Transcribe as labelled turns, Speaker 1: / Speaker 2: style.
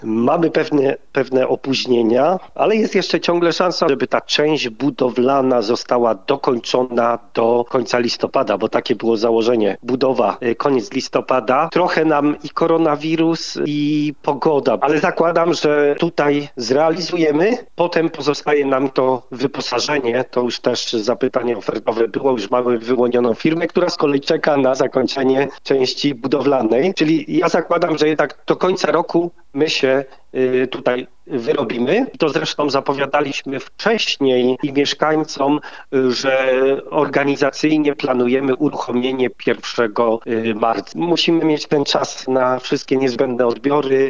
Speaker 1: Mamy pewne opóźnienia, ale jest jeszcze ciągle szansa, żeby ta część budowlana została dokończona do końca listopada, bo takie było założenie. Budowa koniec listopada. Trochę nam i koronawirus, i pogoda, ale zakładam, że tutaj zrealizujemy. Potem pozostaje nam to wyposażenie. To już też zapytanie ofertowe było. Już mamy wyłonioną firmę, która z kolei czeka na zakończenie części budowlanej. Czyli ja zakładam, że jednak do końca roku my się tutaj wyrobimy. To zresztą zapowiadaliśmy wcześniej i mieszkańcom, że organizacyjnie planujemy uruchomienie 1 marca. Musimy mieć ten czas na wszystkie niezbędne odbiory,